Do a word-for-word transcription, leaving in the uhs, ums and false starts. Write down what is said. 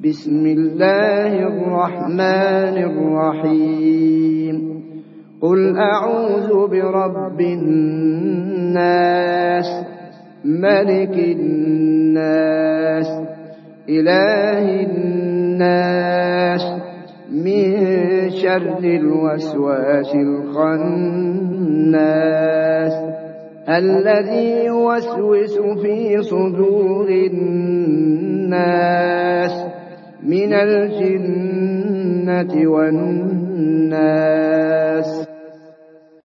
بسم الله الرحمن الرحيم قل أعوذ برب الناس ملك الناس إله الناس من شر الوسواس الخناس الذي يوسوس في صدور الناس من الجنة والناس.